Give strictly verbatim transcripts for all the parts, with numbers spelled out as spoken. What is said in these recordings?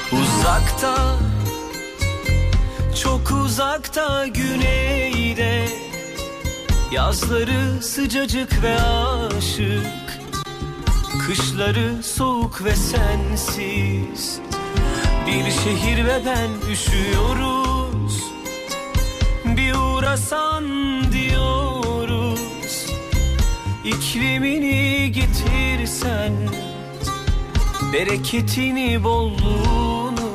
Uzakta, çok uzakta güneyde, yazları sıcacık ve aşık, kışları soğuk ve sensiz. Bir şehir ve ben üşüyoruz, bir uğrasan diyoruz. İklimini getirsen, bereketini bolluğunu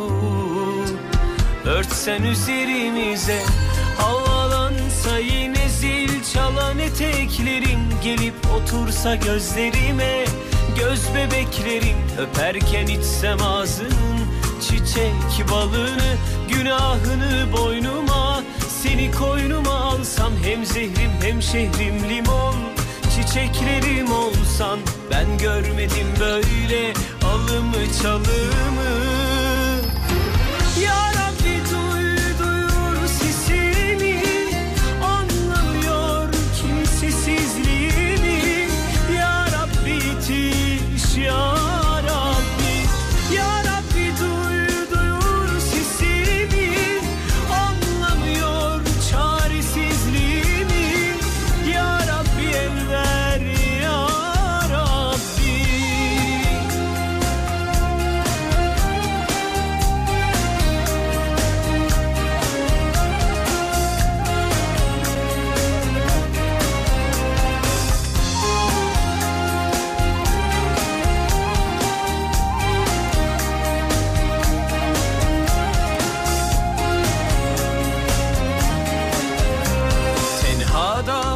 örtsen üzerimize. Havalansa yine zil çalan eteklerin, gelip otursa gözlerime. Göz bebeklerin öperken içsem ağzının çiçek balını. Günahını boynuma, seni koynuma alsam. Hem zehrim hem şehrim limon, çiçeklerim olsan. Ben görmedim böyle alımı çalımı. Ya Rabbi duy, duyur sesimi, anlamıyor kimsesizliğimi. Ya Rabbi yetiş, Ya Rabbi. Ya Rabbi duy, duyur sesimi, anlamıyor çaresizliğimi. Ya Rabbi el ver, Ya Rabbi. Tenhada,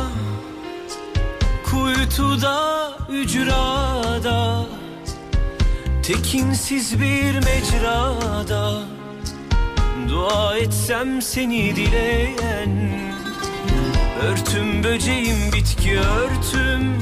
kuytuda, ücrada, tekinsiz bir mecrada, dua etsem seni dileyen. Örtüm böceğim, bitki örtüm,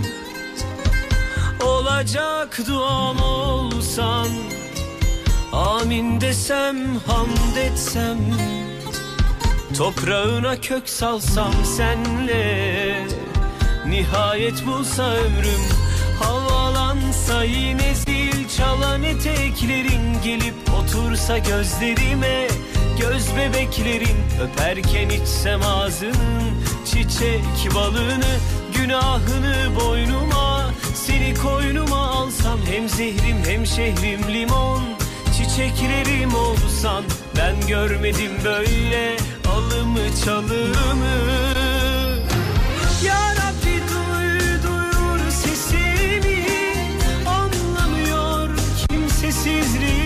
olacak duam olsan. Amin desem, hamd etsem, toprağına kök salsam senle. Nihayet bulsa ömrüm, havalansa yine zil çalan eteklerin, gelip otursa gözlerime. Göz bebeklerin öperken içsem ağzının çiçek balını. Günahını boynuma, seni koynuma alsam. Hem zehrim hem şehrim limon, çiçeklerim olsan. Ben görmedim böyle alımı çalımı. Ya Rabbi duy, duyur sesimi, anlamıyor kimsesizliği.